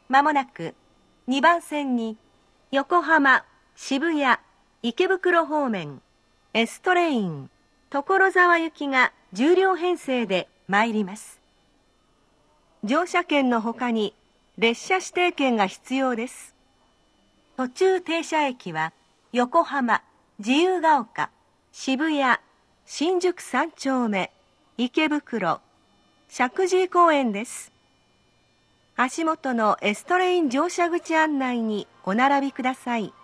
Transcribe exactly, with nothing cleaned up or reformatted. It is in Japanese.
まもなくにばん線に横浜、渋谷、池袋方面 S トレイン所沢行きがじゅう両編成で参ります。乗車券のほかに列車指定券が必要です。途中停車駅は横浜、自由が丘、渋谷、新宿三丁目、池袋、石神井公園です。足元のエストレイン乗車口案内にお並びください。